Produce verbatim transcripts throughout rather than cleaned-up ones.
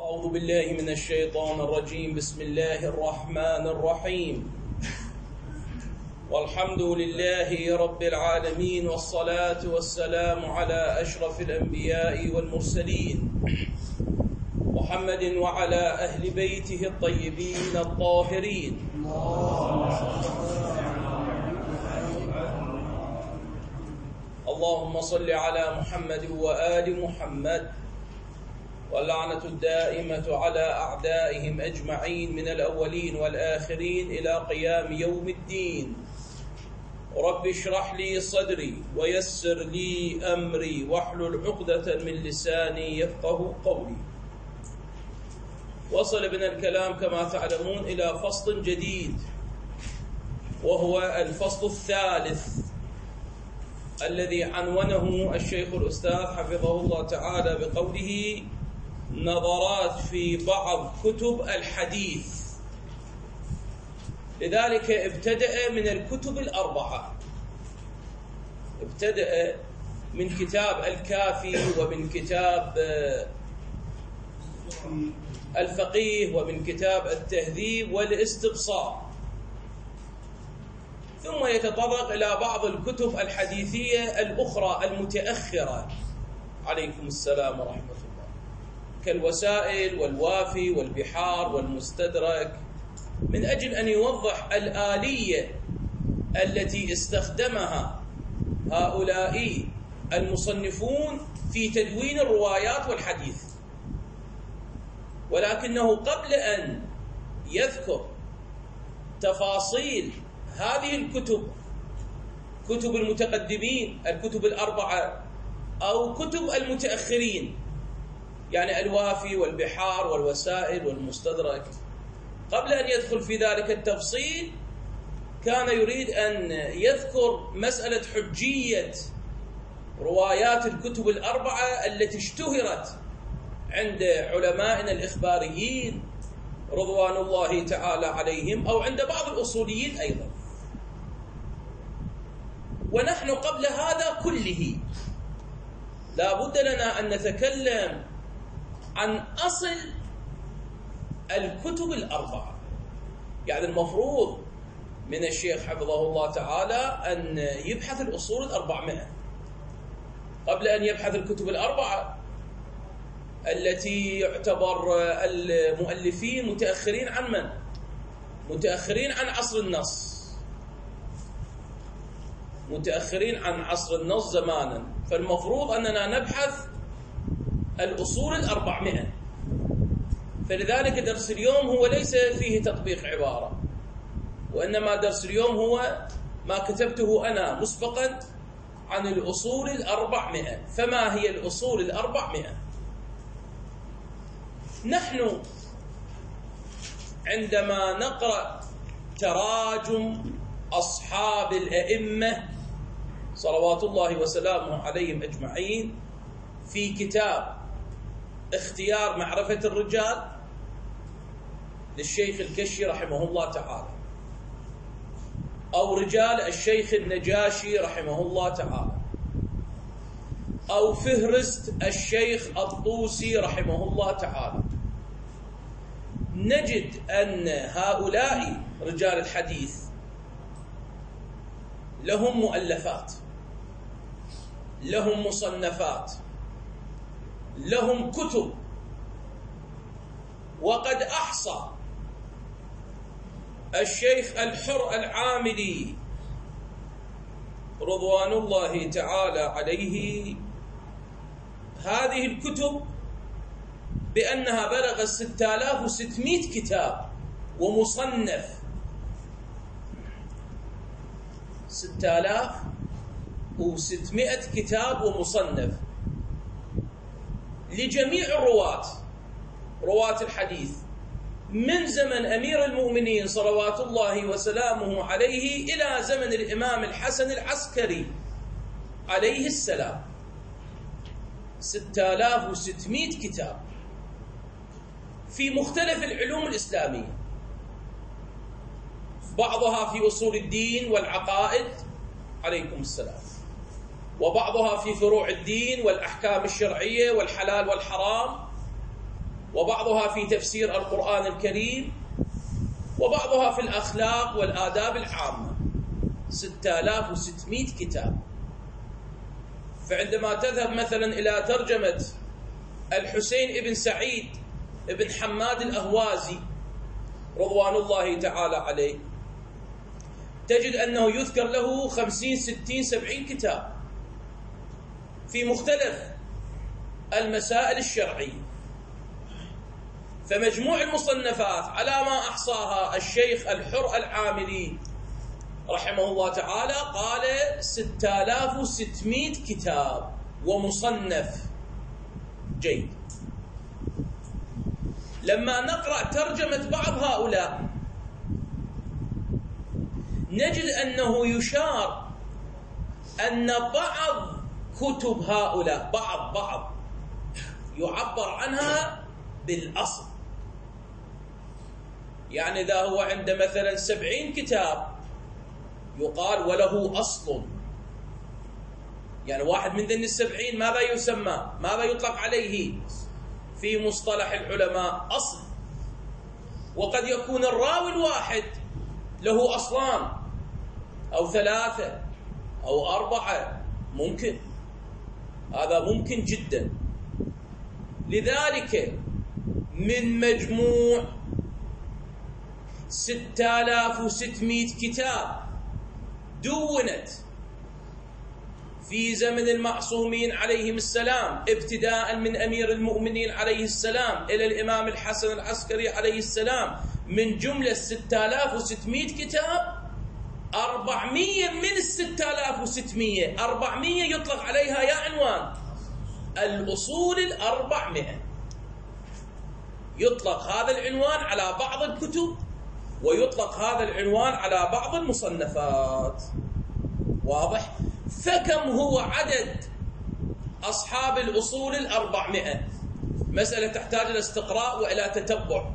أعوذ بالله من الشيطان الرجيم. بسم الله الرحمن الرحيم. والحمد لله رب العالمين، والصلاة والسلام على أشرف الأنبياء والمرسلين محمد وعلى أهل بيته الطيبين الطاهرين. اللهم صل على محمد وآل محمد، واللعنة الدائمة على أعدائهم أجمعين من الأولين والآخرين إلى قيام يوم الدين. رب اشرح لي صدري ويسر لي أمري واحلل عقدة من لساني يفقه قولي. وصل بنا الكلام كما تعلمون إلى فصل جديد، وهو الفصل الثالث الذي عنونه الشيخ الأستاذ حفظه الله تعالى بقوله: نظرات في بعض كتب الحديث. لذلك ابتدأ من الكتب الأربعة، ابتدأ من كتاب الكافي، ومن كتاب الفقيه، ومن كتاب التهذيب والاستبصار، ثم يتطرق إلى بعض الكتب الحديثية الأخرى المتأخرة، عليكم السلام ورحمة الله، كالوسائل والوافي والبحار والمستدرك، من أجل أن يوضح الآلية التي استخدمها هؤلاء المصنفون في تدوين الروايات والحديث. ولكنه قبل أن يذكر تفاصيل هذه الكتب، كتب المتقدمين، الكتب الأربعة، أو كتب المتأخرين، يعني الوافي والبحار والوسائل والمستدرك، قبل أن يدخل في ذلك التفصيل كان يريد أن يذكر مسألة حجية روايات الكتب الأربعة التي اشتهرت عند علمائنا الإخباريين رضوان الله تعالى عليهم، أو عند بعض الأصوليين أيضا. ونحن قبل هذا كله لا بد لنا أن نتكلم عن أصل الكتب الأربعة. يعني المفروض من الشيخ حفظه الله تعالى أن يبحث الأصول الأربعمائة قبل أن يبحث الكتب الأربعة التي يعتبر المؤلفين متأخرين عن من؟ متأخرين عن عصر النص، متأخرين عن عصر النص زمانا. فالمفروض أننا نبحث الأصول الأربعمائة. فلذلك درس اليوم هو ليس فيه تطبيق عبارة، وإنما درس اليوم هو ما كتبته أنا مسبقا عن الأصول الأربعمائة. فما هي الأصول الأربعمائة؟ نحن عندما نقرأ تراجم أصحاب الأئمة صلوات الله وسلامه عليهم أجمعين في كتاب اختيار معرفة الرجال للشيخ الكشي رحمه الله تعالى، أو رجال الشيخ النجاشي رحمه الله تعالى، أو فهرست الشيخ الطوسي رحمه الله تعالى، نجد أن هؤلاء رجال الحديث لهم مؤلفات، لهم مصنفات، لهم كتب. وقد أحصى الشيخ الحر العاملي رضوان الله تعالى عليه هذه الكتب بأنها بلغت ستة آلاف وستمائة كتاب ومصنف، ستة آلاف وستمائة كتاب ومصنف لجميع الرواة، رواة الحديث، من زمن أمير المؤمنين صلوات الله وسلامه عليه إلى زمن الإمام الحسن العسكري عليه السلام. ستة آلاف وستمائة كتاب في مختلف العلوم الإسلامية، بعضها في أصول الدين والعقائد، عليكم السلام، وبعضها في فروع الدين والأحكام الشرعية والحلال والحرام، وبعضها في تفسير القرآن الكريم، وبعضها في الأخلاق والآداب العامة. ستة آلاف وستمئة كتاب. فعندما تذهب مثلا إلى ترجمة الحسين ابن سعيد ابن حماد الأهوازي رضوان الله تعالى عليه، تجد أنه يذكر له خمسين ستين سبعين كتاب في مختلف المسائل الشرعية. فمجموع المصنفات على ما أحصاها الشيخ الحر العاملي رحمه الله تعالى قال ستة آلاف وستمئة كتاب ومصنف. جيد. لما نقرأ ترجمة بعض هؤلاء نجد أنه يشار أن بعض كتب هؤلاء بعض بعض يعبر عنها بالأصل. يعني إذا هو عند مثلا سبعين كتاب يقال وله أصل. يعني واحد من ذن السبعين ماذا يسمى؟ ماذا يطلق عليه في مصطلح العلماء؟ أصل. وقد يكون الراوي الواحد له أصلان أو ثلاثة أو أربعة، ممكن، هذا ممكن جدا. لذلك من مجموع ستة آلاف وستمئة كتاب دونت في زمن المعصومين عليهم السلام، ابتداء من أمير المؤمنين عليه السلام إلى الإمام الحسن العسكري عليه السلام، من جملة ستة آلاف وستمئة كتاب أربعمئة من الستة آلاف وستمئة أربعمئة يطلق عليها يا عنوان الأصول الأربعمئة. يطلق هذا العنوان على بعض الكتب ويطلق هذا العنوان على بعض المصنفات. واضح؟ فكم هو عدد أصحاب الأصول الأربعمئة؟ مسألة تحتاج إلى استقراء وإلى تتبع.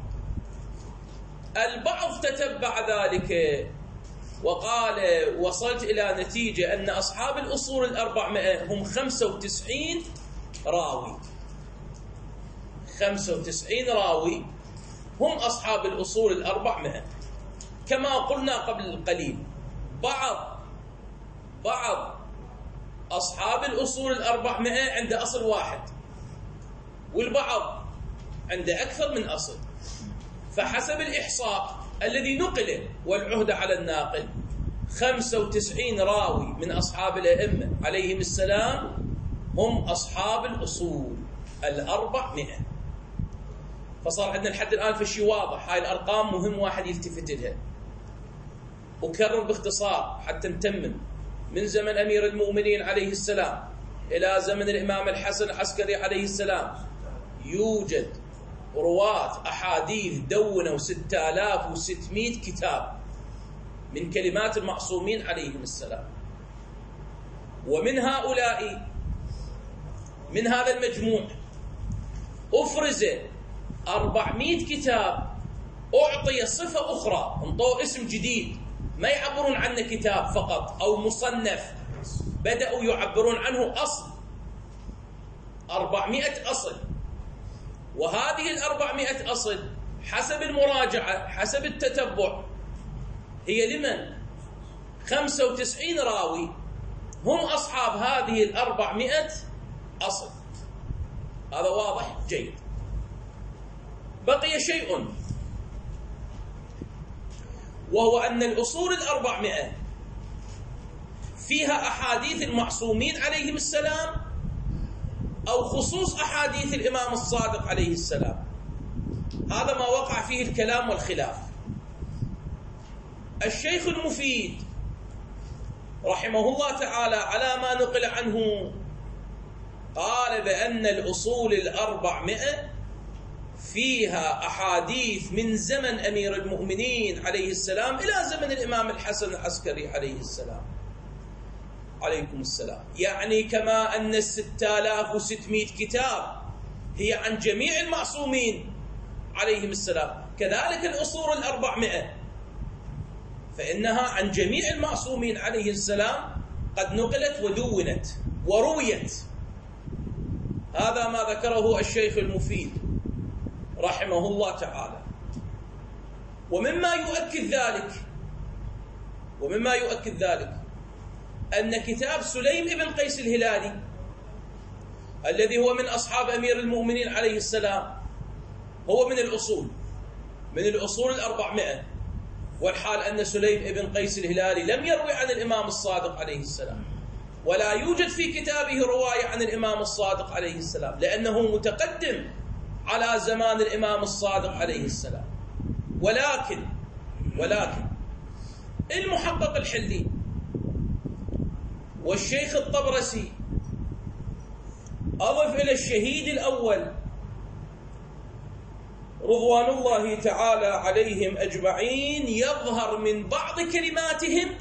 البعض تتبع ذلك وقال وصلت إلى نتيجة أن أصحاب الأصول الأربعمئة هم خمسة وتسعين راوي. خمسة وتسعين راوي هم أصحاب الأصول الأربعمئة. كما قلنا قبل قليل، بعض بعض أصحاب الأصول الأربعمئة عند أصل واحد، والبعض عند أكثر من أصل. فحسب الإحصاء الذي نقل والعهد على الناقل، خمسة وتسعين راوي من أصحاب الأئمة عليهم السلام هم أصحاب الأصول الأربعمئة. فصار عندنا لحد الآن في شيء واضح. هاي الأرقام مهم واحد يلتفت لها. أكرر باختصار حتى نتمم. من زمن أمير المؤمنين عليه السلام إلى زمن الإمام الحسن العسكري عليه السلام يوجد رواة أحاديث دونوا ستة آلاف وستمئة كتاب من كلمات المعصومين عليهم السلام. ومن هؤلاء، من هذا المجموع، أفرز أربعمئة كتاب أعطي صفة أخرى، انطوا اسم جديد، ما يعبرون عنه كتاب فقط أو مصنف، بدأوا يعبرون عنه أصل. أربعمئة أصل. وهذه الأربعمئة أصل حسب المراجعة حسب التتبع هي لمن؟ خمسة وتسعين راوي هم أصحاب هذه الأربعمئة أصل. هذا واضح؟ جيد. بقي شيء، وهو أن الأصول الأربعمئة فيها أحاديث المعصومين عليهم السلام أو خصوص أحاديث الإمام الصادق عليه السلام. هذا ما وقع فيه الكلام والخلاف. الشيخ المفيد رحمه الله تعالى على ما نقل عنه قال بأن الأصول الأربعمئة فيها أحاديث من زمن أمير المؤمنين عليه السلام إلى زمن الإمام الحسن العسكري عليه السلام عليكم السلام. يعني كما أن الستة آلاف وستمئة كتاب هي عن جميع المعصومين عليهم السلام، كذلك الأصول الأربعمئة فإنها عن جميع المعصومين عليه السلام، قد نقلت ودونت ورويت. هذا ما ذكره الشيخ المفيد رحمه الله تعالى. ومما يؤكد ذلك ومما يؤكد ذلك أن كتاب سليم بن قيس الهلالي الذي هو من أصحاب أمير المؤمنين عليه السلام هو من الأصول من الأصول الأربعمائة، والحال أن سليم بن قيس الهلالي لم يروي عن الإمام الصادق عليه السلام، ولا يوجد في كتابه رواية عن الإمام الصادق عليه السلام، لأنه متقدم على زمان الإمام الصادق عليه السلام. ولكن ولكن المحقق الحلي والشيخ الطبرسي أضف إلى الشهيد الأول رضوان الله تعالى عليهم أجمعين، يظهر من بعض كلماتهم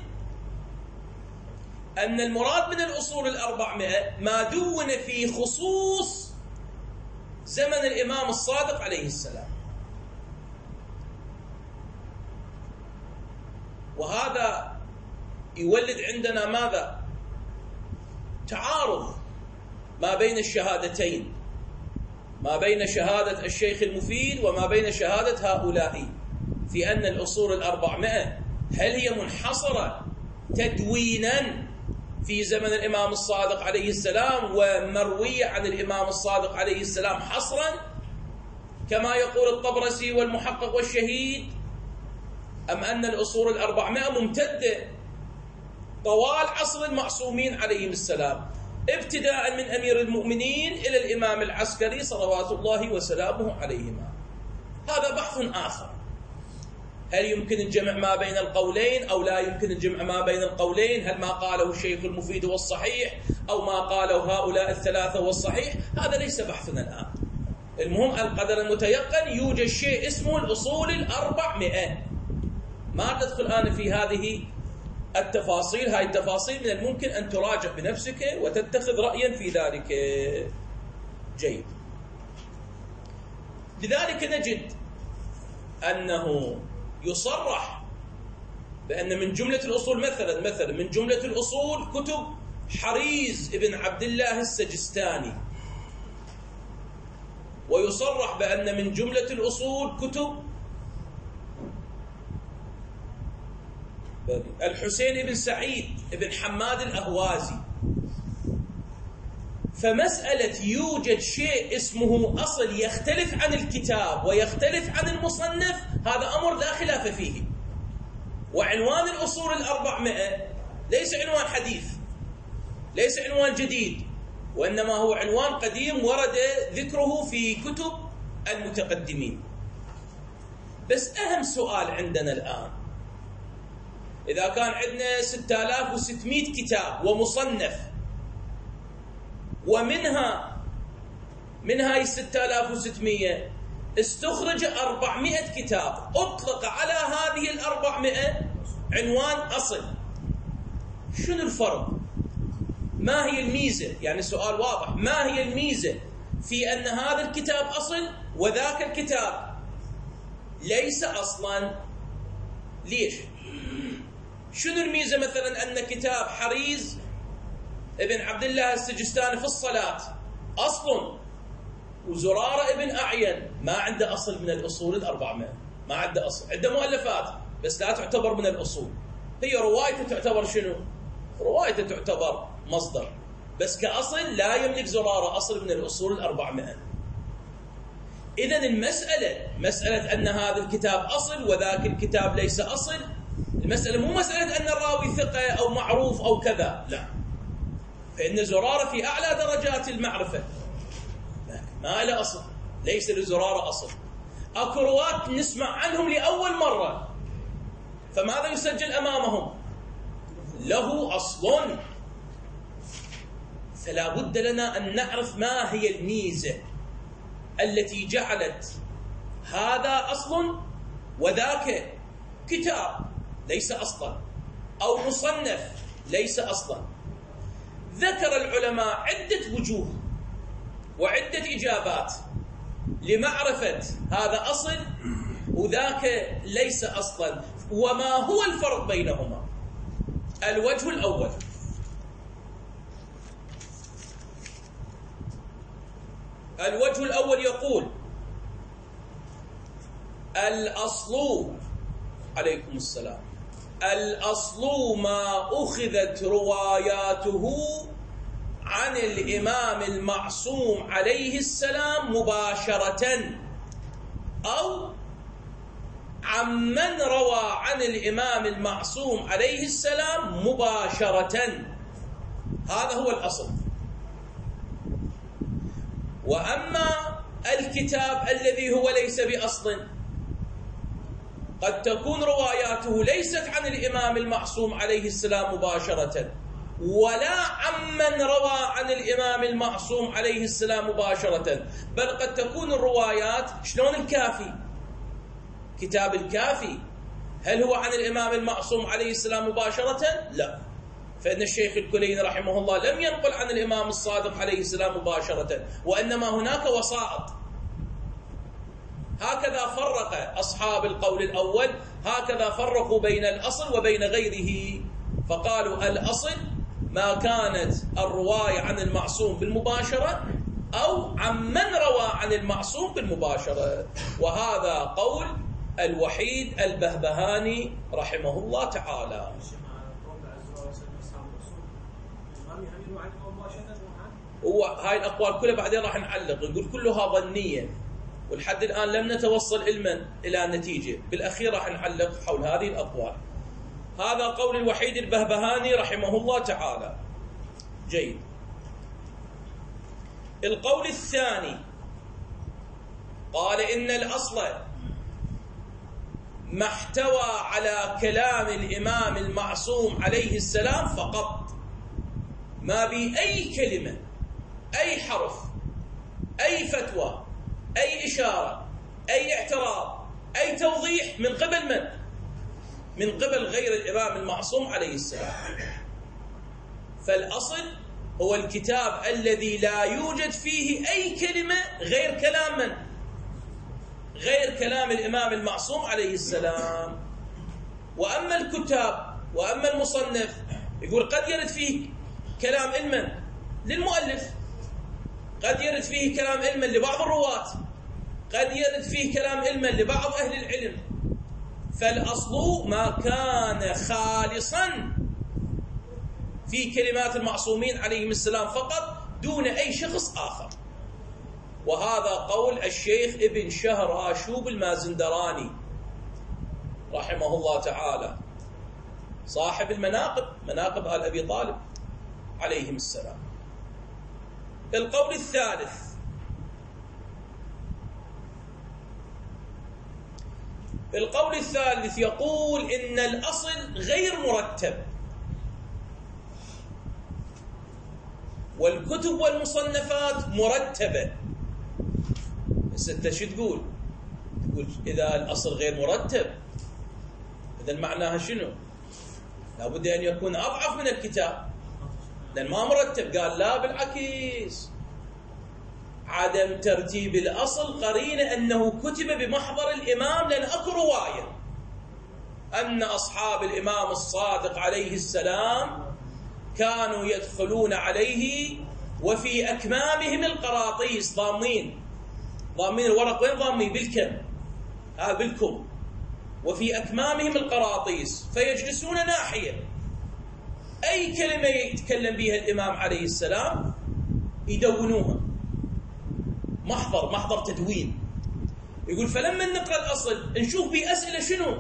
أن المراد من الأصول الأربعمائة ما دون في خصوص زمن الإمام الصادق عليه السلام. وهذا يولد عندنا ماذا؟ تعارض ما بين الشهادتين، ما بين شهادة الشيخ المفيد وما بين شهادة هؤلاء، في أن الأصول الأربعمائة هل هي منحصرة تدوينا في زمن الإمام الصادق عليه السلام ومروية عن الإمام الصادق عليه السلام حصرا كما يقول الطبرسي والمحقق والشهيد، أم أن الأصول الأربعمائة ممتدة طوال عصر المعصومين عليهم السلام، ابتداء من أمير المؤمنين إلى الإمام العسكري صلوات الله وسلامه عليهما. هذا بحث آخر، هل يمكن الجمع ما بين القولين أو لا يمكن الجمع ما بين القولين؟ هل ما قاله الشيخ المفيد هو الصحيح أو ما قاله هؤلاء الثلاثة هو الصحيح؟ هذا ليس بحثنا الآن. المهم القدر المتيقن يوجد شيء اسمه الأصول الأربعمائة. ما تدخل الآن في هذه التفاصيل، هاي التفاصيل من الممكن أن تراجع بنفسك وتتخذ رأيا في ذلك. جيد. لذلك نجد أنه يصرح بأن من جملة الأصول مثلا مثلا من جملة الأصول كتب حريز ابن عبد الله السجستاني، ويصرح بأن من جملة الأصول كتب الحسين بن سعيد بن حماد الأهوازي. فمسألة يوجد شيء اسمه أصل يختلف عن الكتاب ويختلف عن المصنف، هذا أمر لا خلاف فيه. وعنوان الأصول الأربعمائة ليس عنوان حديث، ليس عنوان جديد، وإنما هو عنوان قديم ورد ذكره في كتب المتقدمين. بس أهم سؤال عندنا الآن، إذا كان عندنا ستة آلاف وستمائة كتاب ومصنف، ومنها من هاي ستة آلاف وستمائة استخرج أربعمائة كتاب، أطلق على هذه الأربعمائة عنوان أصل، شنو الفرق؟ ما هي الميزة؟ يعني سؤال واضح، ما هي الميزة في أن هذا الكتاب أصل وذاك الكتاب ليس أصلا؟ ليش؟ شنو الميزة مثلا أن كتاب حريز ابن عبد الله السجستاني في الصلاة أصل، وزرارة ابن أعين ما عنده أصل من الأصول الأربعمائة، ما عنده أصل، عنده مؤلفات بس لا تعتبر من الأصول، هي روايته تعتبر شنو؟ روايته تعتبر مصدر، بس كأصل لا يملك زرارة أصل من الأصول الأربعمائة. إذن المسألة مسألة أن هذا الكتاب أصل وذاك الكتاب ليس أصل، المسألة مو مسألة أن الراوي ثقة أو معروف أو كذا، لا، فإن زرارة في أعلى درجات المعرفة ما له أصل، ليس لزرارة أصل. أكو رواة نسمع عنهم لأول مرة، فماذا يسجل أمامهم؟ له أصل. فلا بد لنا أن نعرف ما هي الميزة التي جعلت هذا أصل وذاك كتاب ليس أصلا، أو مصنف ليس أصلا. ذكر العلماء عدة وجوه وعدة إجابات لمعرفة هذا أصل وذاك ليس أصلا، وما هو الفرق بينهما. الوجه الأول، الوجه الأول يقول الأصل عليكم السلام الأصل ما أخذت رواياته عن الإمام المعصوم عليه السلام مباشرة أو عمن روى عن الإمام المعصوم عليه السلام مباشرة. هذا هو الأصل. وأما الكتاب الذي هو ليس بأصل، قد تكون رواياته ليست عن الإمام المعصوم عليه السلام مباشرة ولا عمن روى عن الإمام المعصوم عليه السلام مباشرة، بل قد تكون الروايات شلون الكافي. كتاب الكافي هل هو عن الإمام المعصوم عليه السلام مباشرة؟ لا، فإن الشيخ الكليني رحمه الله لم ينقل عن الإمام الصادق عليه السلام مباشرة، وإنما هناك وسائط. هكذا فرق أصحاب القول الأول، هكذا فرقوا بين الأصل وبين غيره، فقالوا الأصل ما كانت الرواية عن المعصوم بالمباشرة أو عمن روى عن المعصوم بالمباشرة. وهذا قول الوحيد البهبهاني رحمه الله تعالى. وهاي الأقوال كلها بعدين راح نعلق نقول كلها ظنية، ولحد الآن لم نتوصل علما إلى نتيجة، بالأخير راح نعلق حول هذه الأقوال. هذا قول الوحيد البهبهاني رحمه الله تعالى. جيد. القول الثاني قال إن الأصل ما احتوى على كلام الإمام المعصوم عليه السلام فقط، ما بأي كلمة، أي حرف، أي فتوى، أي إشارة، أي اعتراض، أي توضيح من قبل من؟ من قبل غير الإمام المعصوم عليه السلام. فالأصل هو الكتاب الذي لا يوجد فيه أي كلمة غير كلام من؟ غير كلام الإمام المعصوم عليه السلام. وأما الكتاب وأما المصنف يقول قد يرد فيه كلام علما للمؤلف، قد يرد فيه كلام علما لبعض الرواة، قد يرد فيه كلام علما لبعض أهل العلم. فالأصل ما كان خالصا في كلمات المعصومين عليهم السلام فقط دون أي شخص آخر. وهذا قول الشيخ ابن شهر آشوب المازندراني رحمه الله تعالى، صاحب المناقب، مناقب آل أبي طالب عليهم السلام. القول الثالث القول الثالث يقول إن الأصل غير مرتب، والكتب والمصنفات مرتبة. بس أنت شو تقول؟ تقول إذا الأصل غير مرتب إذا معناها شنو؟ لابد أن يكون أضعف من الكتاب، لأن ما مرتب. قال لا، بالعكس، عدم ترتيب الأصل قرينة أنه كتب بمحضر الإمام، لأن أكو رواية أن أصحاب الإمام الصادق عليه السلام كانوا يدخلون عليه وفي أكمامهم القراطيس، ضامين ضامين الورق. وين ضامين؟ بالكم، هذا بالكم. وفي أكمامهم القراطيس فيجلسون ناحية، أي كلمة يتكلم بها الإمام عليه السلام يدونوها، محضر محضر تدوين. يقول فلما نقرأ الأصل نشوف به أسئلة شنو؟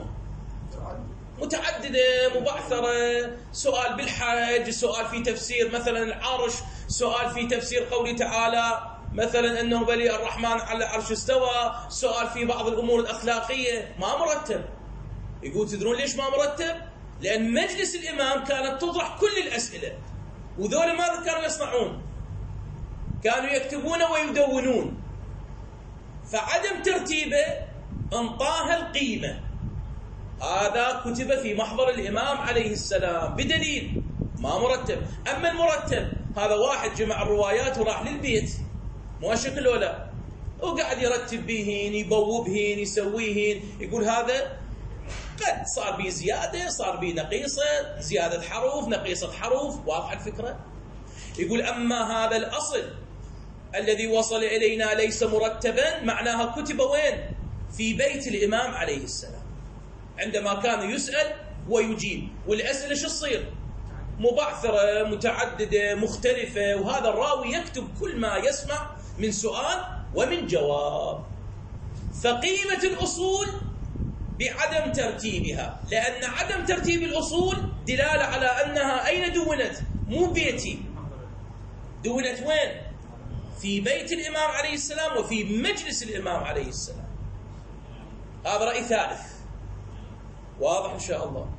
متعددة مبعثرة، سؤال بالحج، سؤال في تفسير مثلا العرش، سؤال في تفسير قوله تعالى مثلا أنه بلي الرحمن على العرش استوى، سؤال في بعض الأمور الأخلاقية. ما مرتب. يقول تدرون ليش ما مرتب؟ لأن مجلس الإمام كانت تطرح كل الأسئلة، وذول ماذا كانوا يصنعون؟ كانوا يكتبون ويدونون. فعدم ترتيبه انطاها القيمة. هذا كتب في محضر الإمام عليه السلام بدليل، ما مرتب. أما المرتب هذا واحد جمع الروايات وراح للبيت، مو شكل ولا، وقاعد يرتب بهن، يبوبهن، يسويهن. يقول هذا قد صار بي زيادة، صار بي نقيصة، زيادة حروف، نقيصة حروف، واضحة الفكرة. يقول أما هذا الأصل الذي وصل إلينا ليس مرتبا، معناها كتب وين؟ في بيت الإمام عليه السلام، عندما كان يسأل ويجيب. والأسئلة شو تصير؟ مبعثرة متعددة مختلفة، وهذا الراوي يكتب كل ما يسمع من سؤال ومن جواب. فقيمة الأصول بعدم ترتيبها، لأن عدم ترتيب الأصول دلالة على أنها أين دونت؟ مو بيتي، دونت وين؟ في بيت الإمام عليه السلام وفي مجلس الإمام عليه السلام. هذا رأي ثالث، واضح إن شاء الله؟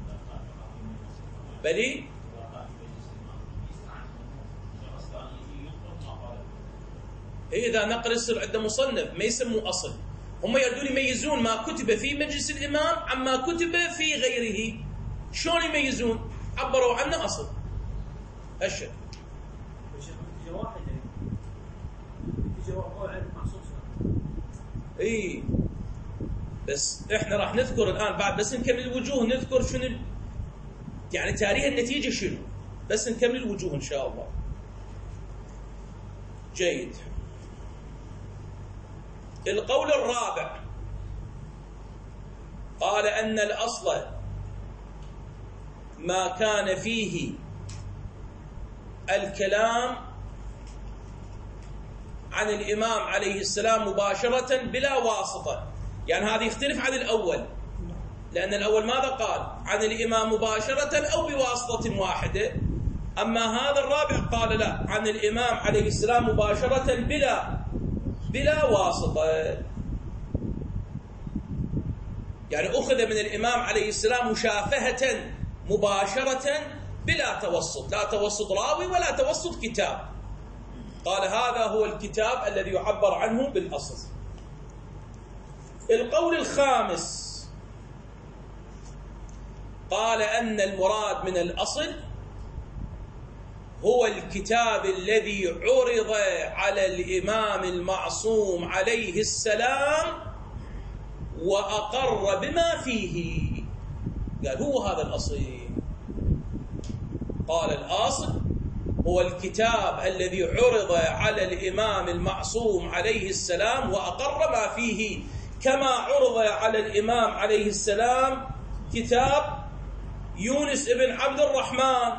بلي إذا نقل يصير عنده مصنف ما يسموه أصل. هم يردون يميزون ما كتب في مجلس الإمام عما كتب في غيره. شلون يميزون؟ عبروا عنه أصل. أشهد اي بس احنا راح نذكر الان بعد، بس نكمل الوجوه، نذكر شنو يعني تاريخ النتيجه شنو، بس نكمل الوجوه ان شاء الله. جيد. القول الرابع قال ان الاصل ما كان فيه الكلام عن الإمام عليه السلام مباشرة بلا واسطة. يعني هذا يختلف عن الأول، لأن الأول ماذا قال؟ عن الإمام مباشرة أو بواسطة واحدة. أما هذا الرابع قال لا، عن الإمام عليه السلام مباشرة بلا بلا واسطة. يعني أخذ من الإمام عليه السلام مشافهة مباشرة بلا توسط، لا توسط راوي ولا توسط كتاب. قال هذا هو الكتاب الذي يعبر عنه بالأصل. القول الخامس قال أن المراد من الأصل هو الكتاب الذي عرض على الإمام المعصوم عليه السلام وأقر بما فيه. قال هو هذا الأصل. قال الأصل هو الكتاب الذي عرض على الإمام المعصوم عليه السلام وأقر ما فيه، كما عرض على الإمام عليه السلام كتاب يونس بن عبد الرحمن،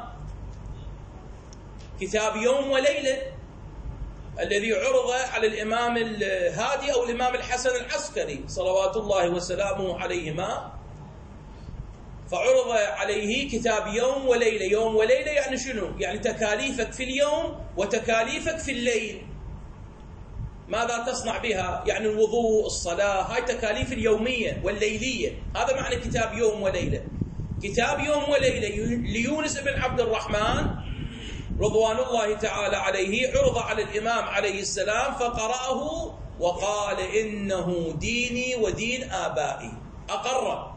كتاب يوم وليلة الذي عرض على الإمام الهادي أو الإمام الحسن العسكري صلوات الله وسلامه عليهما، فعرض عليه كتاب يوم وليلة. يوم وليلة يعني شنو؟ يعني تكاليفك في اليوم وتكاليفك في الليل، ماذا تصنع بها؟ يعني الوضوء، الصلاة، هاي تكاليف اليومية والليلية. هذا معنى كتاب يوم وليلة. كتاب يوم وليلة ليونس بن عبد الرحمن رضوان الله تعالى عليه عرض على الإمام عليه السلام فقرأه وقال إنه ديني ودين آبائي، أقر.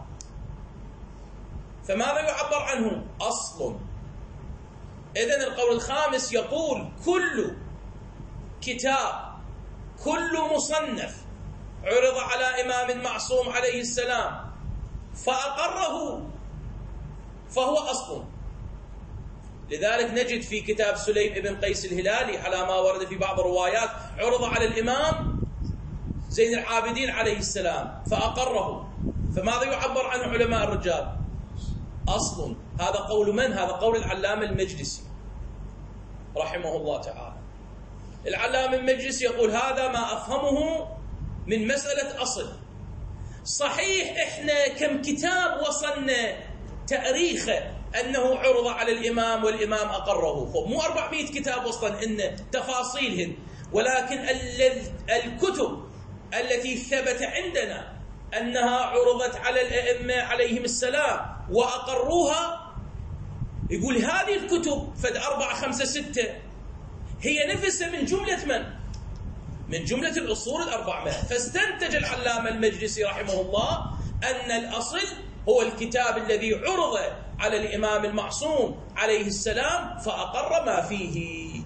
فماذا يعبر عنه؟ أصل. إذن القول الخامس يقول كل كتاب، كل مصنف عرض على إمام معصوم عليه السلام فأقره فهو أصل. لذلك نجد في كتاب سليم بن قيس الهلالي على ما ورد في بعض الروايات عرض على الإمام زين العابدين عليه السلام فأقره. فماذا يعبر عنه علماء الرجال؟ أصل. هذا قول من؟ هذا قول العلامة المجلسي رحمه الله تعالى. العلامة المجلسي يقول هذا ما أفهمه من مسألة أصل. صحيح إحنا كم كتاب وصلنا تاريخه أنه عرض على الإمام والإمام أقره، مو أربعمائة كتاب وصلا إن تفاصيلهن، ولكن الكتب التي ثبت عندنا أنها عرضت على الأئمة عليهم السلام وأقروها، يقول هذه الكتب فد أربعة خمسة ستة هي نفسها من جملة من؟ من جملة الأصول الأربعمائة. فاستنتج العلامة المجلسي رحمه الله أن الأصل هو الكتاب الذي عرض على الإمام المعصوم عليه السلام فأقر ما فيه.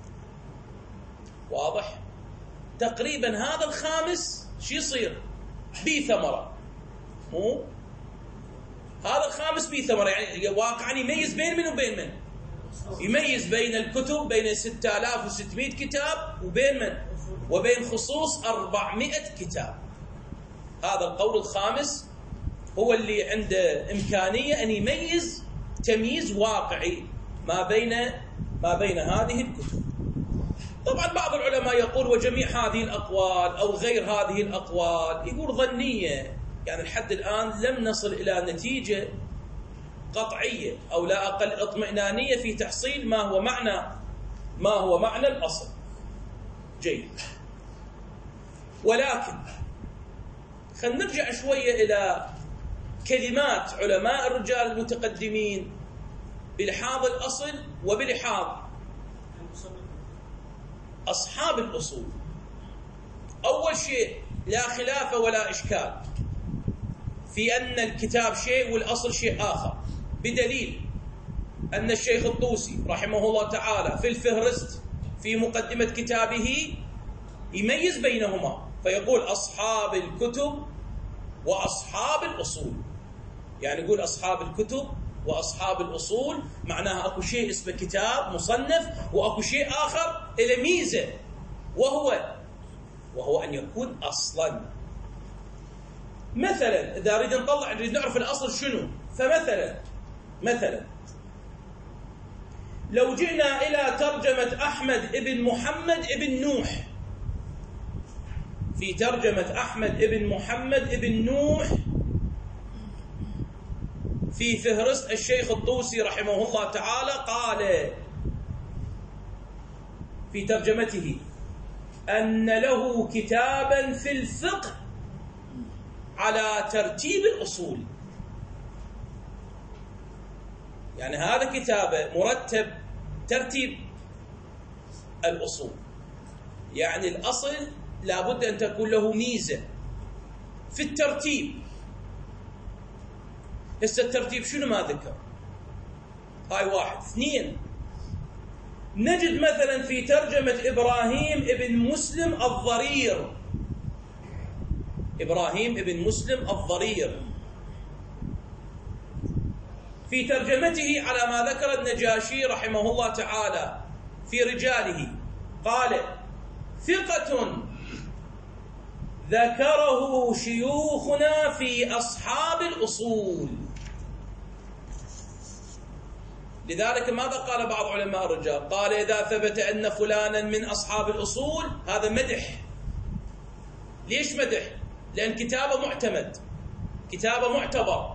واضح؟ تقريبا هذا الخامس شو يصير؟ بي ثمرة. مو هذا الخامس بي ثمرة، يعني واقعا يميز بين من وبين من؟ يميز بين الكتب، بين ستة آلاف وستمائة كتاب، وبين من؟ وبين خصوص أربعمائة كتاب. هذا القول الخامس هو اللي عنده إمكانية أن يميز تمييز واقعي ما بين ما بين هذه الكتب. طبعا بعض العلماء يقول وجميع هذه الأقوال أو غير هذه الأقوال يقول ظنية، يعني لحد الآن لم نصل إلى نتيجة قطعية أو لا أقل اطمئنانية في تحصيل ما هو معنى ما هو معنى الأصل. جيد، ولكن خلينا نرجع شوية إلى كلمات علماء الرجال المتقدمين بلحاظ الأصل وبلحاظ أصحاب الأصول. أول شيء لا خلاف ولا إشكال في أن الكتاب شيء والأصل شيء آخر، بدليل أن الشيخ الطوسي رحمه الله تعالى في الفهرست في مقدمة كتابه يميز بينهما فيقول أصحاب الكتب وأصحاب الأصول. يعني يقول أصحاب الكتب وأصحاب الأصول معناها أكو شيء اسمه كتاب مصنف وأكو شيء آخر إلى ميزة وهو وهو أن يكون أصلا. مثلا إذا أريد نطلع نريد نعرف الأصل شنو، فمثلا مثلا لو جئنا إلى ترجمة أحمد ابن محمد ابن نوح، في ترجمة أحمد ابن محمد ابن نوح في فهرست الشيخ الطوسي رحمه الله تعالى قال في ترجمته أن له كتابا في الفقه على ترتيب الأصول. يعني هذا كتابه مرتب ترتيب الأصول، يعني الأصل لابد أن تكون له ميزة في الترتيب. هسه الترتيب شنو ما ذكر، هاي واحد. اثنين، نجد مثلا في ترجمة إبراهيم ابن مسلم الضرير، إبراهيم ابن مسلم الضرير في ترجمته على ما ذكر النجاشي رحمه الله تعالى في رجاله قال ثقة ذكره شيوخنا في أصحاب الأصول. لذلك ماذا قال بعض علماء الرجال؟ قال إذا ثبت أن فلانا من أصحاب الأصول هذا مدح. ليش مدح؟ لأن كتابه معتمد، كتابه معتبر.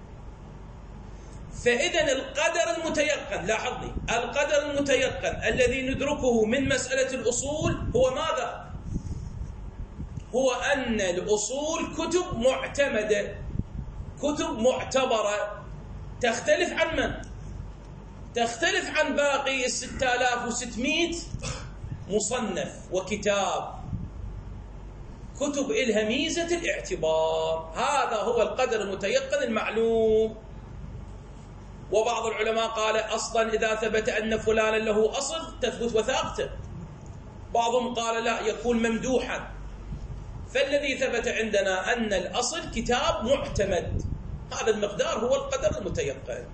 فإذا القدر المتيقن، لاحظني، القدر المتيقن الذي ندركه من مسألة الأصول هو ماذا؟ هو أن الأصول كتب معتمدة، كتب معتبرة، تختلف عن من؟ تختلف عن باقي الستة آلاف وستمائة مصنف وكتاب، كتب إلها ميزة الاعتبار. هذا هو القدر المتيقن المعلوم. وبعض العلماء قال أصلا إذا ثبت أن فلانا له أصل تثبت وثاقته. بعضهم قال لا، يكون ممدوحا. فالذي ثبت عندنا أن الأصل كتاب معتمد، هذا المقدار هو القدر المتيقن.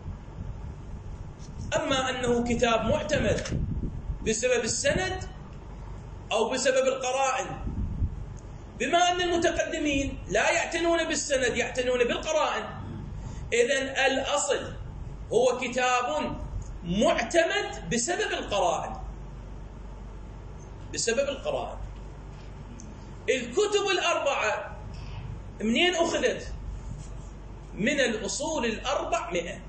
أما أنه كتاب معتمد بسبب السند أو بسبب القرائن، بما أن المتقدمين لا يعتنون بالسند يعتنون بالقرائن، إذن الأصل هو كتاب معتمد بسبب القرائن، بسبب القرائن. الكتب الأربعة منين أخذت؟ من الأصول الأربعمائة.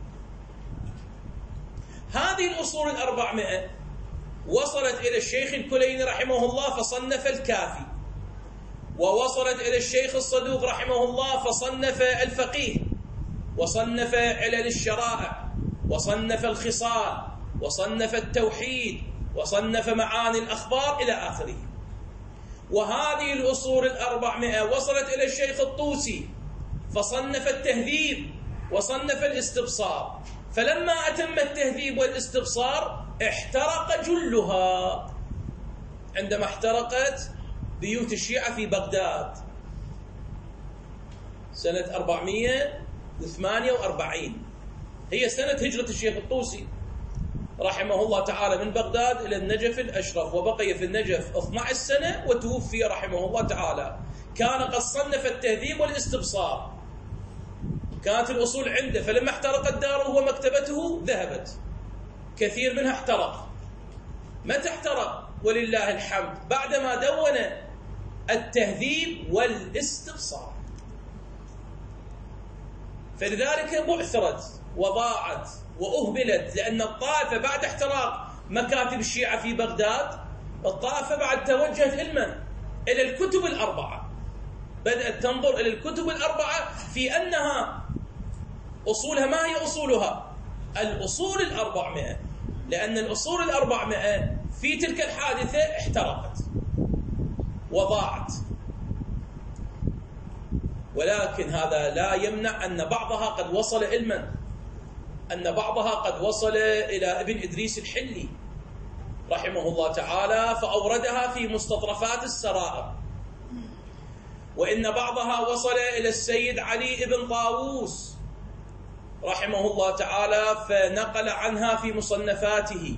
هذه الأصول الأربعمائة وصلت إلى الشيخ الكليني رحمه الله فصنف الكافي، ووصلت إلى الشيخ الصدوق رحمه الله فصنف الفقيه، وصنف علل الشرائع، وصنف الخصال، وصنف التوحيد، وصنف معاني الأخبار إلى آخره. وهذه الأصول الأربعمائة وصلت إلى الشيخ الطوسي فصنف التهذيب وصنف الاستبصار. فلما أتم التهذيب والاستبصار احترق جلها عندما احترقت بيوت الشيعة في بغداد سنة أربعمائة وثمانية وأربعين، هي سنة هجرة الشيخ الطوسي. رحمه الله تعالى من بغداد إلى النجف الأشرف، وبقي في النجف اثنتي عشرة سنة وتوفي رحمه الله تعالى. كان قد صنف التهذيب والاستبصار، كانت الأصول عنده، فلما احترقت داره ومكتبته ذهبت، كثير منها احترق. متى احترق؟ ولله الحمد بعدما دون التهذيب والاستبصار، فلذلك بعثرت وضاعت وأهملت، لأن الطائفة بعد احتراق مكاتب الشيعة في بغداد، الطائفة بعد توجهت إلى إلى الكتب الأربعة، بدأت تنظر إلى الكتب الأربعة في أنها أصولها. ما هي أصولها؟ الأصول الأربعمائة، لأن الأصول الأربعمائة في تلك الحادثة احترقت وضاعت. ولكن هذا لا يمنع أن بعضها قد وصل إلما أن بعضها قد وصل إلى ابن إدريس الحلي رحمه الله تعالى، فأوردها في مستطرفات السرائر. وإن بعضها وصل إلى السيد علي بن طاووس رحمه الله تعالى، فنقل عنها في مصنفاته.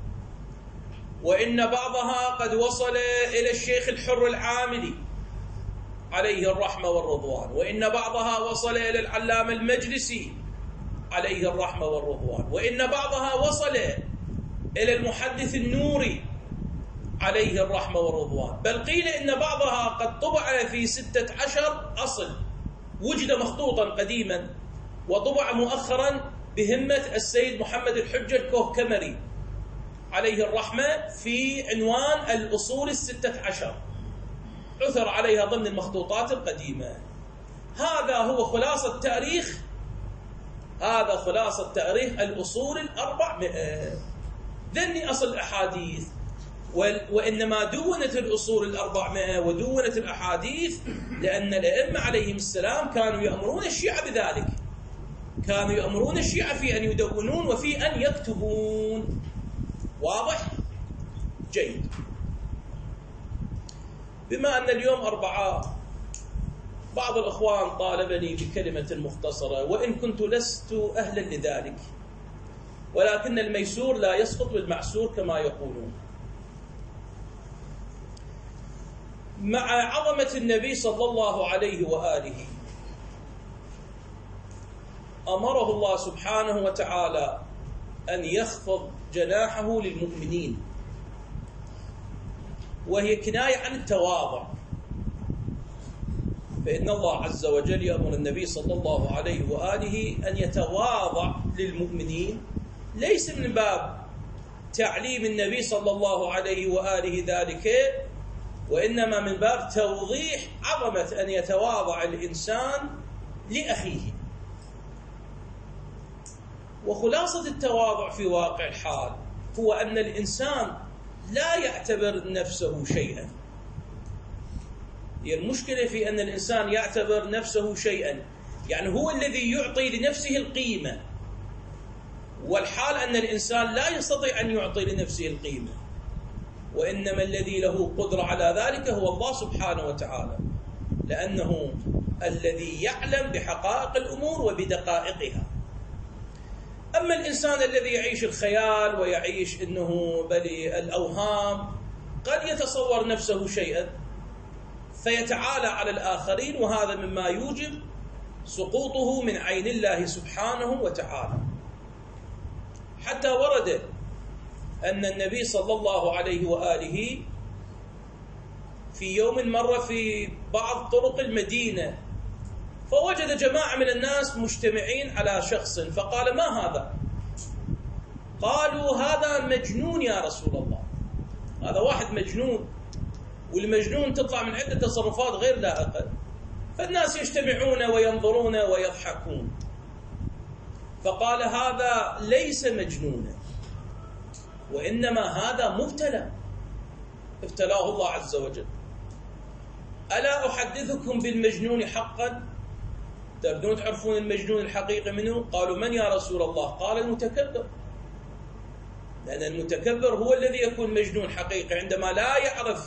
وإن بعضها قد وصل إلى الشيخ الحر العاملي عليه الرحمة والرضوان. وإن بعضها وصل إلى العلامة المجلسي عليه الرحمة والرضوان. وإن بعضها وصل إلى المحدث النوري عليه الرحمة والرضوان. بل قيل إن بعضها قد طبع في ستة عشر أصل، وجد مخطوطا قديما وطبع مؤخرا بهمة السيد محمد الحجة الكوهكمري عليه الرحمة في عنوان الأصول الستة عشر، عثر عليها ضمن المخطوطات القديمة. هذا هو خلاصة تاريخ هذا خلاصة تاريخ الأصول الأربعمائة. ذني أصل الأحاديث، وإنما دونت الأصول الأربعمائة ودونت الأحاديث لأن الأئمة عليهم السلام كانوا يأمرون الشيعة بذلك، كانوا يأمرون الشيعة في أن يدونون وفي أن يكتبون. واضح؟ جيد. بما أن اليوم أربعاء، بعض الأخوان طالبني بكلمة مختصرة، وإن كنت لست أهلا لذلك، ولكن الميسور لا يسقط بالمعسور كما يقولون. مع عظمة النبي صلى الله عليه وآله أمره الله سبحانه وتعالى أن يخفض جناحه للمؤمنين، وهي كناية عن التواضع. فإن الله عز وجل يأمر النبي صلى الله عليه وآله أن يتواضع للمؤمنين، ليس من باب تعليم النبي صلى الله عليه وآله ذلك، وإنما من باب توضيح عظمة أن يتواضع الإنسان لأخيه. وخلاصة التواضع في واقع الحال هو أن الإنسان لا يعتبر نفسه شيئا. هي المشكلة في أن الإنسان يعتبر نفسه شيئا، يعني هو الذي يعطي لنفسه القيمة، والحال أن الإنسان لا يستطيع أن يعطي لنفسه القيمة، وإنما الذي له قدرة على ذلك هو الله سبحانه وتعالى، لأنه الذي يعلم بحقائق الأمور وبدقائقها. أما الإنسان الذي يعيش الخيال ويعيش أنه بلي الأوهام، قد يتصور نفسه شيئا فيتعالى على الآخرين، وهذا مما يوجب سقوطه من عين الله سبحانه وتعالى. حتى ورد أن النبي صلى الله عليه وآله في يوم مر في بعض طرق المدينة، فوجد جماعة من الناس مجتمعين على شخص، فقال: ما هذا؟ قالوا: هذا مجنون يا رسول الله، هذا واحد مجنون، والمجنون تطلع من عدة تصرفات غير لائقة. فالناس يجتمعون وينظرون ويضحكون، فقال: هذا ليس مجنونا، وإنما هذا مبتلى ابتلاه الله عز وجل. ألا أحدثكم بالمجنون حقا؟ تبدون تعرفون المجنون الحقيقي منه؟ قالوا: من يا رسول الله؟ قال: المتكبر، لأن المتكبر هو الذي يكون مجنون حقيقي عندما لا يعرف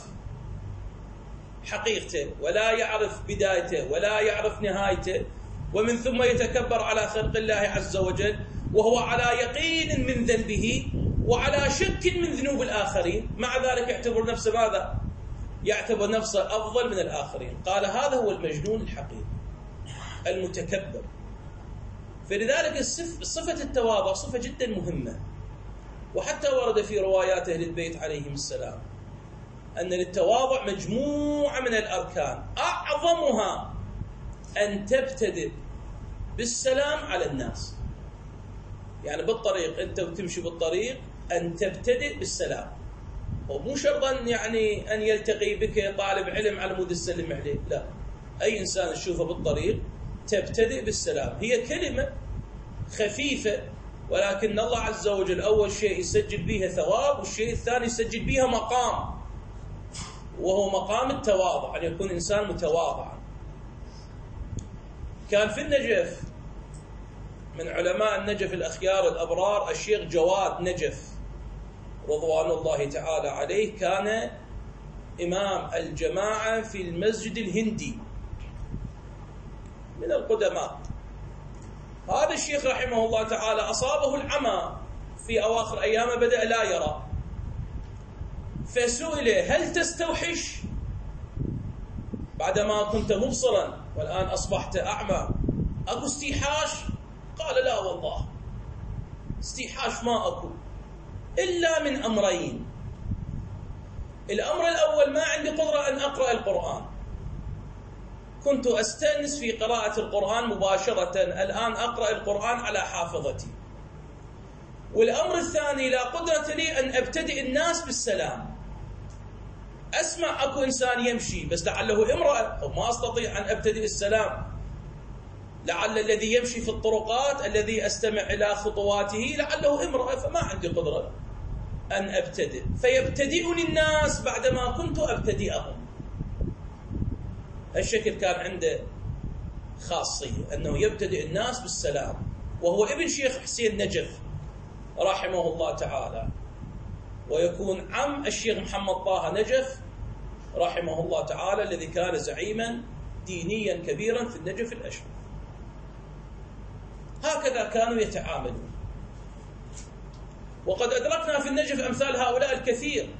حقيقته ولا يعرف بدايته ولا يعرف نهايته، ومن ثم يتكبر على خلق الله عز وجل وهو على يقين من ذنبه وعلى شك من ذنوب الآخرين، مع ذلك يعتبر نفسه ماذا؟ يعتبر نفسه أفضل من الآخرين. قال هذا هو المجنون الحقيقي المتكبر. فلذلك صفة التواضع صفة جدا مهمة، وحتى ورد في روايات أهل البيت عليهم السلام أن للتواضع مجموعة من الأركان، أعظمها أن تبتدئ بالسلام على الناس. يعني بالطريق، أنت وتمشي بالطريق أن تبتدئ بالسلام، ومو شرطا يعني أن يلتقي بك طالب علم على مود السلم عليه، لا، أي إنسان تشوفه بالطريق تبتدئ بالسلام. هي كلمة خفيفة، ولكن الله عز وجل أول شيء يسجل بها ثواب، والشيء الثاني يسجل بها مقام، وهو مقام التواضع، أن يكون إنسان متواضعا. كان في النجف من علماء النجف الأخيار الأبرار الشيخ جواد نجف رضوان الله تعالى عليه، كان إمام الجماعة في المسجد الهندي من القدماء. هذا الشيخ رحمه الله تعالى أصابه العمى في أواخر أيامه، بدأ لا يرى، فسئل هل تستوحش بعدما كنت مبصرا والآن أصبحت أعمى؟ أكو استيحاش؟ قال لا والله، استيحاش ما أكو إلا من أمرين. الأمر الأول، ما عندي قدرة أن أقرأ القرآن، كنت أستأنس في قراءة القرآن مباشرة، الآن أقرأ القرآن على حافظتي. والأمر الثاني، لا قدرة لي أن أبتدئ الناس بالسلام. أسمع أكو إنسان يمشي بس لعله امرأة، وما أستطيع أن أبتدئ السلام. لعل الذي يمشي في الطرقات الذي أستمع إلى خطواته لعله امرأة، فما عندي قدرة أن أبتدئ، فيبتدئني الناس بعدما كنت أبتدئهم. الشكل كان عنده خاصية أنه يبتدئ الناس بالسلام، وهو ابن شيخ حسين نجف رحمه الله تعالى، ويكون عم الشيخ محمد طه نجف رحمه الله تعالى الذي كان زعيما دينيا كبيرا في النجف الأشرف. هكذا كانوا يتعاملون، وقد أدركنا في النجف أمثال هؤلاء الكثير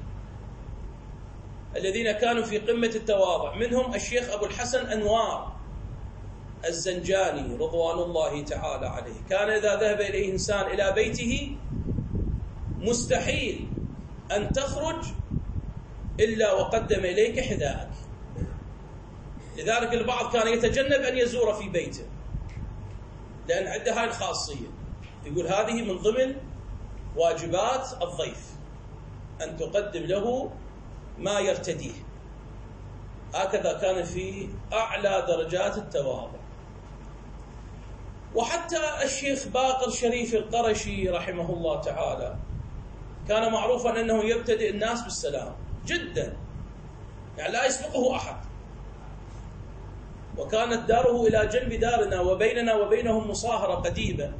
الذين كانوا في قمة التواضع. منهم الشيخ أبو الحسن أنوار الزنجاني رضوان الله تعالى عليه، كان إذا ذهب إليه إنسان إلى بيته مستحيل أن تخرج إلا وقدم إليك حذاءك. لذلك البعض كان يتجنب أن يزور في بيته، لأن عنده هاي الخاصية، يقول هذه من ضمن واجبات الضيف أن تقدم له ما يرتديه. هكذا كان في أعلى درجات التواضع. وحتى الشيخ باقر شريف القرشي رحمه الله تعالى كان معروفا أنه يبتدئ الناس بالسلام جدا، يعني لا يسبقه أحد. وكانت داره إلى جنب دارنا، وبيننا وبينهم مصاهرة قديمة،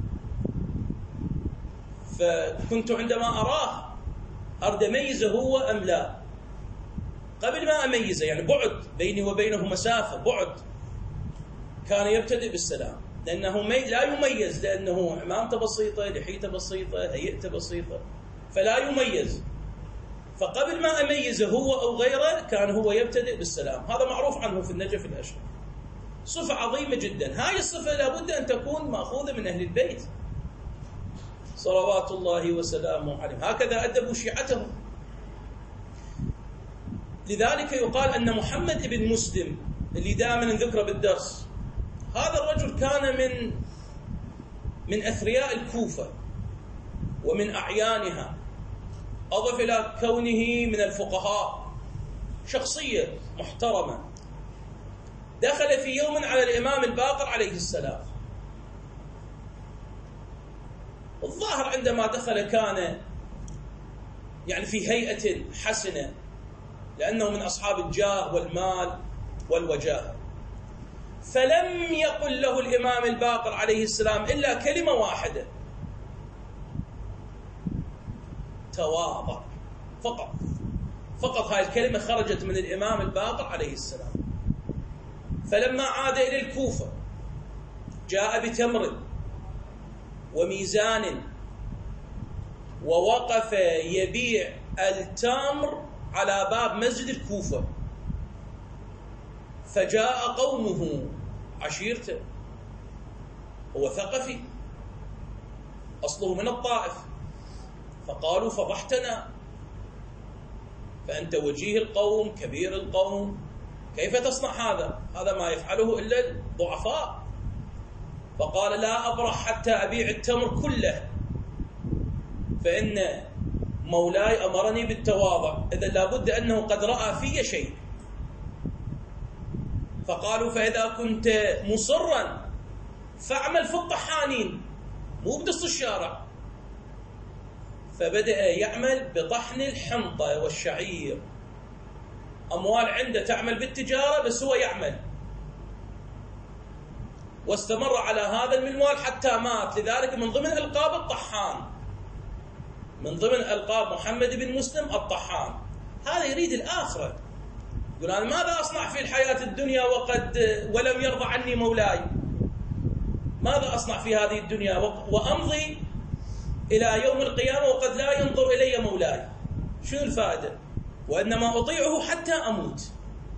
فكنت عندما أراه أرد أميزه هو أم لا، قبل ما أميزه يعني بعد بيني وبينه مسافة بعد، كان يبتدئ بالسلام، لأنه لا يميز، لأنه عمامته بسيطة، لحيته بسيطة، هيئته بسيطة، فلا يميز. فقبل ما أميزه هو أو غيره كان هو يبتدئ بالسلام. هذا معروف عنه في النجف الأشرف، صفة عظيمة جدا. هاي الصفة لابد أن تكون مأخوذة من أهل البيت صلوات الله وسلامه عليهم، هكذا أدبوا شيعتهم. لذلك يقال أن محمد بن مسلم اللي دائما نذكره بالدرس، هذا الرجل كان من من أثرياء الكوفة ومن أعيانها، أضف إلى كونه من الفقهاء، شخصية محترمة. دخل في يوم على الإمام الباقر عليه السلام، الظاهر عندما دخل كان يعني في هيئة حسنة، لأنه من أصحاب الجاه والمال والوجاهة. فلم يقل له الإمام الباقر عليه السلام إلا كلمة واحدة: تواضع. فقط فقط هاي الكلمة خرجت من الإمام الباقر عليه السلام. فلما عاد إلى الكوفة جاء بتمر وميزان ووقف يبيع التمر على باب مسجد الكوفة، فجاء قومه عشيرته، هو ثقفي أصله من الطائف، فقالوا فضحتنا، فأنت وجيه القوم كبير القوم، كيف تصنع هذا؟ هذا ما يفعله إلا الضعفاء. فقال لا أبرح حتى أبيع التمر كله، فإن مولاي أمرني بالتواضع، إذا لابد أنه قد رأى في شيء. فقالوا فإذا كنت مصرا فاعمل في الطحانين مو بدص الشارع. فبدأ يعمل بطحن الحنطة والشعير، أموال عنده تعمل بالتجارة بس هو يعمل، واستمر على هذا المنوال حتى مات. لذلك من ضمن ألقاب الطحان، من ضمن ألقاب محمد بن مسلم الطحان. هذا يريد الآخرة، يقول أنا ماذا أصنع في الحياة الدنيا وقد ولم يرضى عني مولاي؟ ماذا أصنع في هذه الدنيا وأمضي إلى يوم القيامة وقد لا ينظر إلي مولاي؟ شنو الفائدة؟ وإنما أطيعه حتى أموت.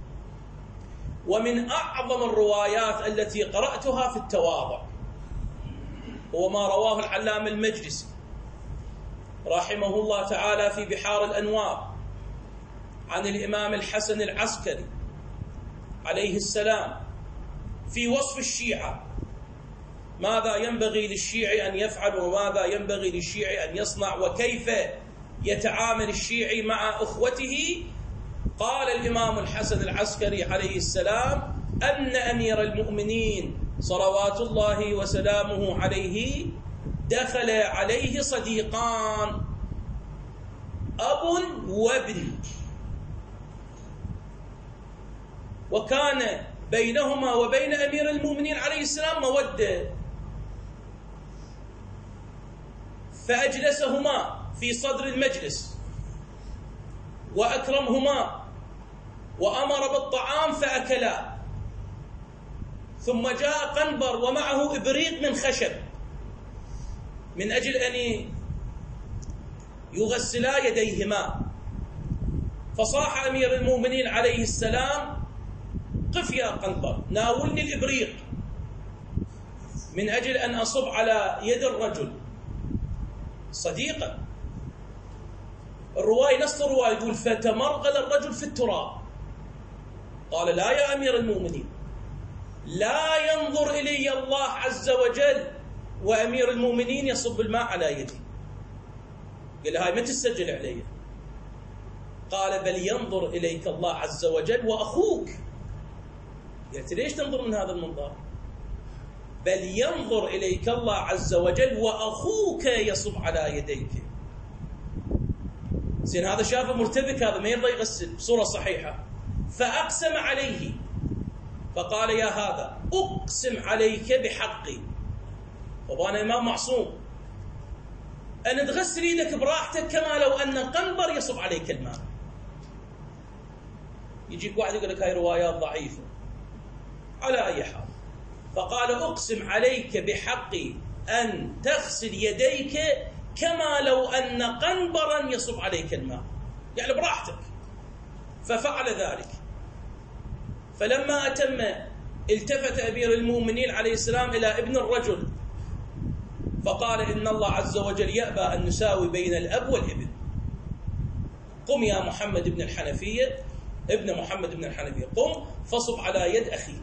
ومن أعظم الروايات التي قرأتها في التواضع هو ما رواه العلامة المجلسي رحمه الله تعالى في بحار الأنوار عن الإمام الحسن العسكري عليه السلام في وصف الشيعة، ماذا ينبغي للشيعي أن يفعل وماذا ينبغي للشيعي أن يصنع وكيف يتعامل الشيعي مع أخوته. قال الإمام الحسن العسكري عليه السلام أن أمير المؤمنين صلوات الله وسلامه عليه دخل عليه صديقان أب وابن، وكان بينهما وبين أمير المؤمنين عليه السلام مودة، فأجلسهما في صدر المجلس وأكرمهما وأمر بالطعام فأكلا، ثم جاء قنبر ومعه إبريق من خشب من أجل أن يغسلا يديهما. فصاح أمير المؤمنين عليه السلام قف يا قنبر ناولني الإبريق من أجل أن أصب على يد الرجل صديقا. الرواية نص الرواية يقول فتمرغل الرجل في التراب، قال لا يا أمير المؤمنين، لا ينظر إلي الله عز وجل وأمير المؤمنين يصب الماء على يدي. قال هاي ما تسجل علي. قال بل ينظر إليك الله عز وجل وأخوك. قلت ليش تنظر من هذا المنظر؟ بل ينظر إليك الله عز وجل وأخوك يصب على يديك. زين هذا شافه مرتبك، هذا ما يرضى يغسل بصورة صحيحة، فأقسم عليه فقال يا هذا أقسم عليك بحقي، وأنا إمام معصوم، أن تغسل يدك براحتك كما لو أن قنبر يصب عليك الماء. يجيك واحد يقول لك هاي روايات ضعيفة. على أي حال، فقال أقسم عليك بحقي أن تغسل يديك كما لو أن قنبرا يصب عليك الماء، يعني براحتك. ففعل ذلك. فلما أتم التفت أمير المؤمنين عليه السلام إلى ابن الرجل فقال إن الله عز وجل يأبى أن نساوي بين الأب والابن. قم يا محمد بن الحنفية، ابن محمد بن الحنفية، قم فصب على يد أخيك.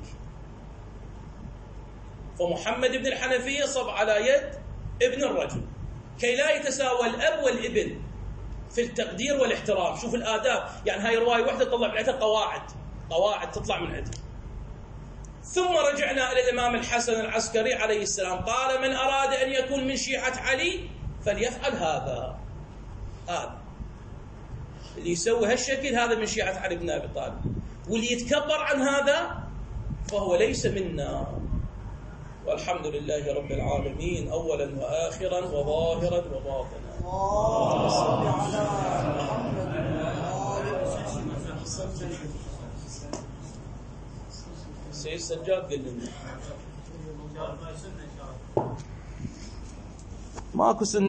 فمحمد بن الحنفية صب على يد ابن الرجل كي لا يتساوى الأب والابن في التقدير والاحترام. شوف الآداب، يعني هاي رواية واحدة تطلع من عندها قواعد قواعد تطلع من عندها. ثم رجعنا إلى الإمام الحسن العسكري عليه السلام، قال من أراد أن يكون من شيعة علي فليفعل هذا. هذا اللي يسوي هالشكل هذا من شيعة علي بن أبي طالب، واللي يتكبر عن هذا فهو ليس منا. والحمد لله رب العالمين أولا وآخرا وظاهرا وباطنا. اللهم صل على محمد وعلى آله وصحبه. سيد سجاد قل لنا ماكو سنة.